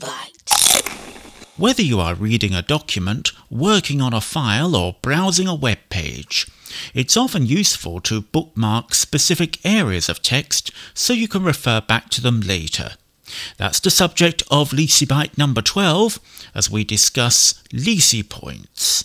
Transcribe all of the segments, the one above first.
LazyBytes. Whether you are reading a document, working on a file, or browsing a web page, it's often useful to bookmark specific areas of text so you can refer back to them later. That's the subject of LazyByte number 12 as we discuss LazyPoints.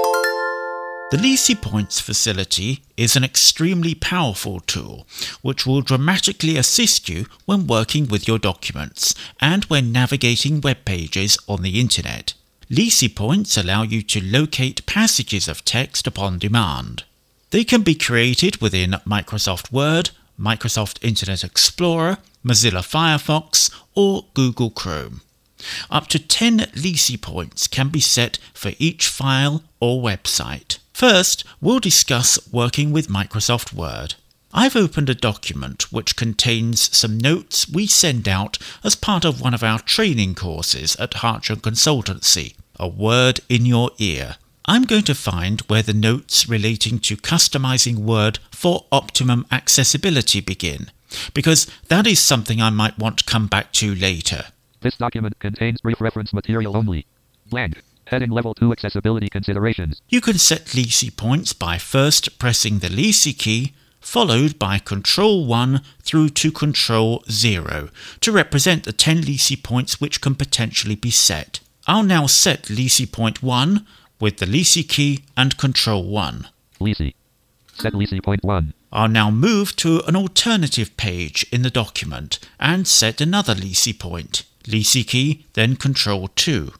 The LazyPoints facility is an extremely powerful tool which will dramatically assist you when working with your documents and when navigating web pages on the internet. LazyPoints allow you to locate passages of text upon demand. They can be created within Microsoft Word, Microsoft Internet Explorer, Mozilla Firefox, or Google Chrome. Up to 10 LazyPoints can be set for each file or website. First, we'll discuss working with Microsoft Word. I've opened a document which contains some notes we send out as part of one of our training courses at Hartsham Consultancy, A Word in Your Ear. I'm going to find where the notes relating to customizing Word for optimum accessibility begin, because that is something I might want to come back to later. This document contains brief reference material only. Blank. Heading Level 2 Accessibility Considerations. You can set LazyPoints by first pressing the Lazy key, followed by Ctrl 1 through to Ctrl 0 to represent the 10 LazyPoints which can potentially be set. I'll now set LazyPoint 1 with the Lazy key and Ctrl 1. Lazy. Set LazyPoint 1. I'll now move to an alternative page in the document and set another LazyPoint. Lazy key, then Ctrl 2.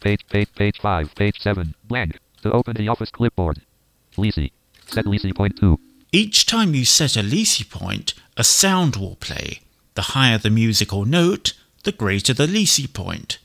Page 5, page 7, blank. To open the Office clipboard. Lazy. Set LazyPoint 2. Each time you set a LazyPoint, a sound will play. The higher the musical note, the greater the LazyPoint.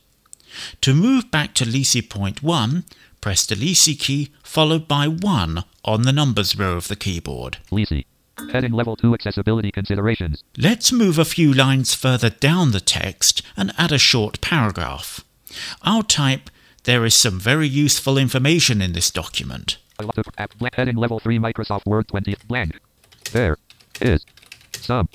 To move back to LazyPoint 1, press the Lazy key followed by 1 on the numbers row of the keyboard. Lazy. Heading Level 2 Accessibility Considerations. Let's move a few lines further down the text and add a short paragraph. I'll type, "There is some very useful information in this document." Heading Level 3 Microsoft Word 20 blank. There is some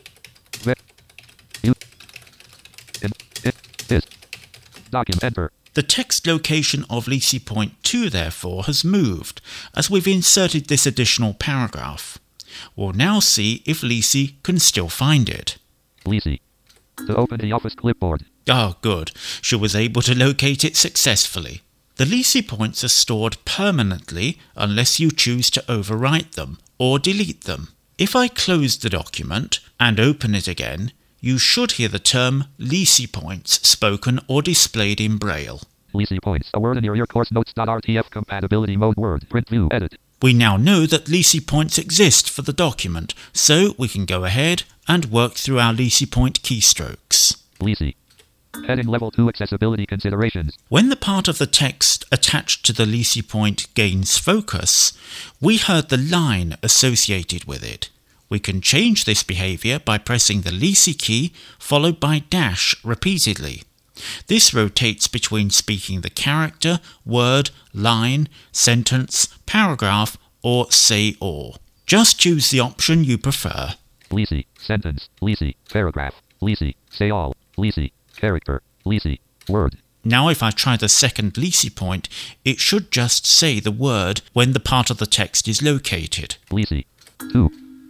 is document enter. The text location of LazyPoint 2 therefore has moved as we've inserted this additional paragraph. We'll now see if Lazy can still find it. Lazy. To open the Office clipboard. Oh, good. She was able to locate it successfully. The LazyPoints are stored permanently unless you choose to overwrite them or delete them. If I close the document and open it again, you should hear the term LazyPoints spoken or displayed in Braille. LazyPoints, A Word in Your Ear Course Notes.rtf Compatibility Mode Word Print View Edit. We now know that LazyPoints exist for the document, so we can go ahead and work through our LazyPoint keystrokes. Lazy. Heading Level 2 Accessibility Considerations. When the part of the text attached to the LazyPoint gains focus, we heard the line associated with it. We can change this behavior by pressing the Lazy key followed by dash repeatedly. This rotates between speaking the character, word, line, sentence, paragraph, or say all. Just choose the option you prefer. Lazy, sentence, lazy, paragraph, lazy, say all, lazy, character, lazy, word. Now if I try the second LazyPoint, it should just say the word when the part of the text is located. Lazy, 2.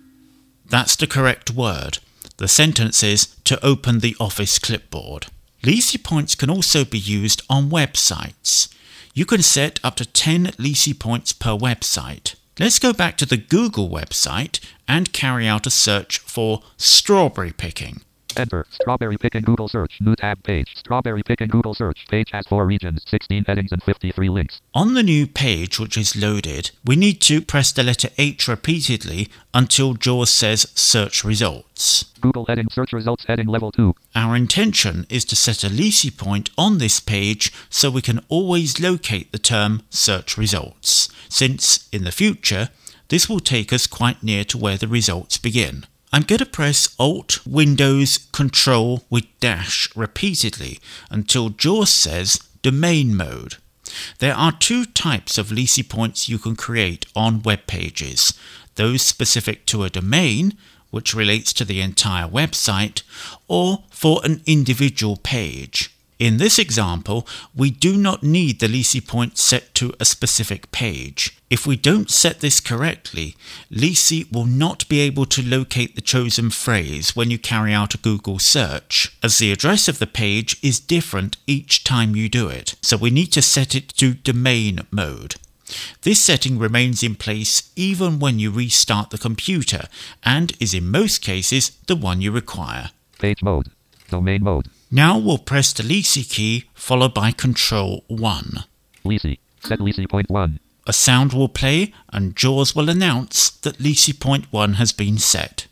That's the correct word. The sentence is to open the Office clipboard. LazyPoints can also be used on websites. You can set up to 10 LazyPoints per website. Let's go back to the Google website and carry out a search for strawberry picking. Enter. Strawberry picking Google search. New tab page. Strawberry picking Google search. Page has 4 regions, 16 headings and 53 links. On the new page which is loaded, we need to press the letter H repeatedly until JAWS says search results. Google heading search results heading level 2. Our intention is to set a LazyPoint on this page so we can always locate the term search results, since in the future this will take us quite near to where the results begin. I'm going to press Alt, Windows, Control with dash repeatedly until JAWS says Domain Mode. There are 2 types of LazyPoints you can create on web pages. Those specific to a domain, which relates to the entire website, or for an individual page. In this example, we do not need the Lisi point set to a specific page. If we don't set this correctly, Lisi will not be able to locate the chosen phrase when you carry out a Google search, as the address of the page is different each time you do it, so we need to set it to domain mode. This setting remains in place even when you restart the computer and is in most cases the one you require. Page mode. Domain mode. Now we'll press the Lisi key followed by Control 1. Lisi. Set Lisi point 1. A sound will play and JAWS will announce that Lisi point 1 has been set.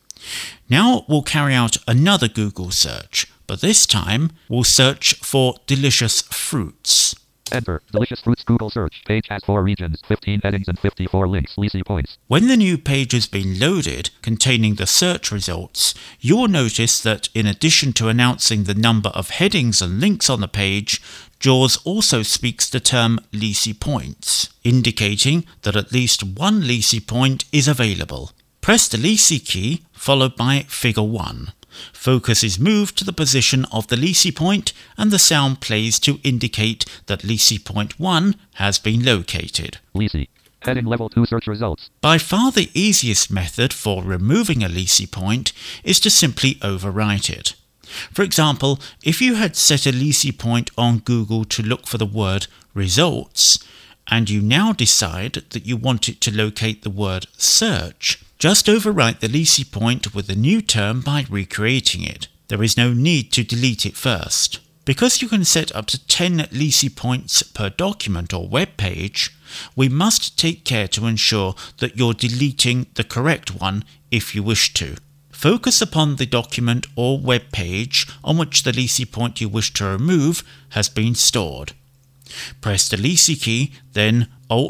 Now we'll carry out another Google search, but this time we'll search for delicious fruits. Enter. Delicious fruits Google search. Page has 4 regions, 15 headings and 54 links. Lisi points. When the new page has been loaded, containing the search results, you will notice that in addition to announcing the number of headings and links on the page, JAWS also speaks the term Lisi points, indicating that at least one Lisi point is available. Press the Lisi key followed by Figure 1. Focus is moved to the position of the Lisi point and the sound plays to indicate that Lisi point 1 has been located. Lisi. Heading level 2 search results. By far the easiest method for removing a Lisi point is to simply overwrite it. For example, if you had set a Lisi point on Google to look for the word results, and you now decide that you want it to locate the word search, just overwrite the Lisi point with the new term by recreating it. There is no need to delete it first. Because you can set up to 10 Lisi points per document or web page, we must take care to ensure that you're deleting the correct one if you wish to. Focus upon the document or web page on which the Lisi point you wish to remove has been stored. Press the Lisi key, then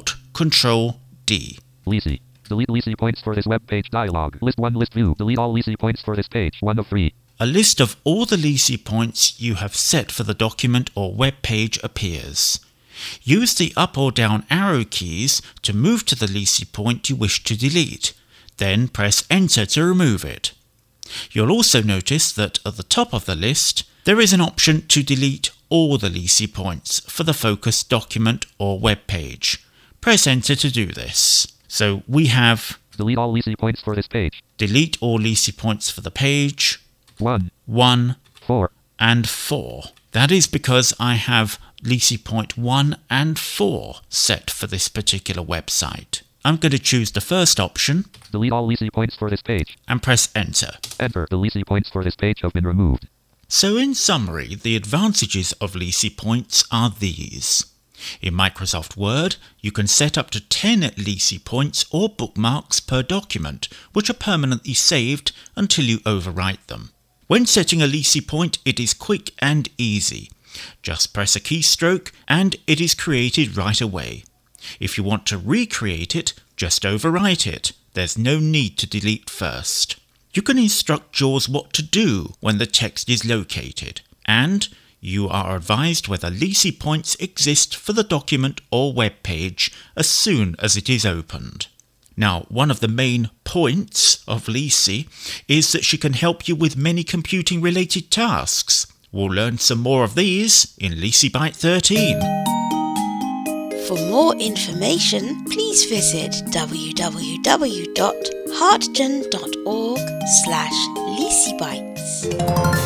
Alt-Control-D. Lisi. Delete Lisi points for this web page dialog. List 1 list view. Delete all Lisi points for this page. 1 of 3. A list of all the Lisi points you have set for the document or web page appears. Use the up or down arrow keys to move to the Lisi point you wish to delete. Then press Enter to remove it. You'll also notice that at the top of the list, there is an option to delete all the Lisi points for the focused document or web page. Press Enter to do this. So we have delete all Lisi points for this page. Delete all Lisi points for the page. 1, 4, and 4. That is because I have Lisi point 1 and 4 set for this particular website. I'm going to choose the first option. Delete all Lisi points for this page. And press Enter. Enter. The Lisi points for this page have been removed. So in summary, the advantages of Lisi points are these. In Microsoft Word, you can set up to 10 Lisi points or bookmarks per document, which are permanently saved until you overwrite them. When setting a Lisi point, it is quick and easy. Just press a keystroke and it is created right away. If you want to recreate it, just overwrite it. There's no need to delete first. You can instruct JAWS what to do when the text is located, and you are advised whether Lisi points exist for the document or web page as soon as it is opened. Now, one of the main points of Lisi is that she can help you with many computing-related tasks. We'll learn some more of these in Lisi Byte 13. For more information, please visit www.heartgen.org/LisiBytes.